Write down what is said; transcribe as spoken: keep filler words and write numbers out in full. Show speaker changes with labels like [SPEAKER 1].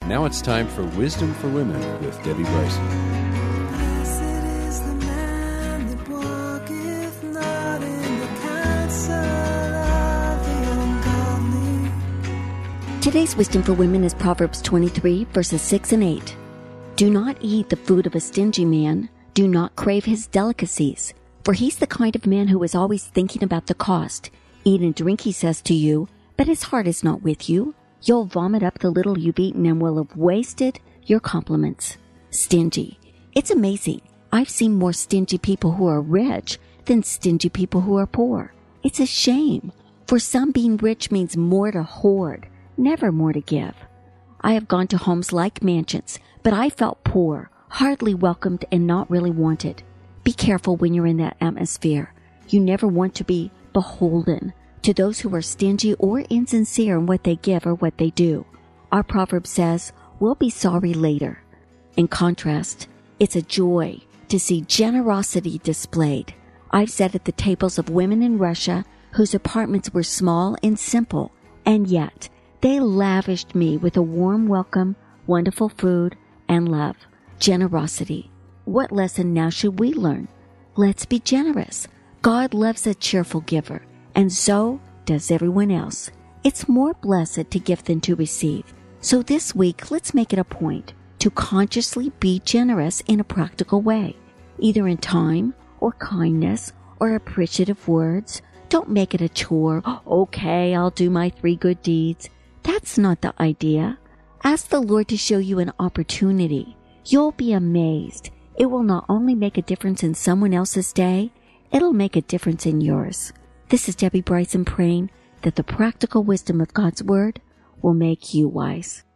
[SPEAKER 1] Now it's time for Wisdom for Women with Debbie Bryson.
[SPEAKER 2] Blessed is the man that walketh not in the counsel of the ungodly.
[SPEAKER 3] Today's Wisdom for Women is Proverbs twenty-three, verses six and eight. Do not eat the food of a stingy man. Do not crave his delicacies. For he's the kind of man who is always thinking about the cost. Eat and drink, he says to you, but his heart is not with you. You'll vomit up the little you've eaten and will have wasted your compliments. Stingy. It's amazing. I've seen more stingy people who are rich than stingy people who are poor. It's a shame. For some, being rich means more to hoard, never more to give. I have gone to homes like mansions, but I felt poor, hardly welcomed, and not really wanted. Be careful when you're in that atmosphere. You never want to be beholden to those who are stingy or insincere in what they give or what they do. Our proverb says, we'll be sorry later. In contrast, it's a joy to see generosity displayed. I've sat at the tables of women in Russia whose apartments were small and simple, and yet they lavished me with a warm welcome, wonderful food, and love. Generosity. What lesson now should we learn? Let's be generous. God loves a cheerful giver, and so does everyone else. It's more blessed to give than to receive. So this week, let's make it a point to consciously be generous in a practical way, either in time or kindness or appreciative words. Don't make it a chore. Okay, I'll do my three good deeds. That's not the idea. Ask the Lord to show you an opportunity. You'll be amazed. It will not only make a difference in someone else's day, it'll make a difference in yours. This is Debbie Bryson praying that the practical wisdom of God's Word will make you wise.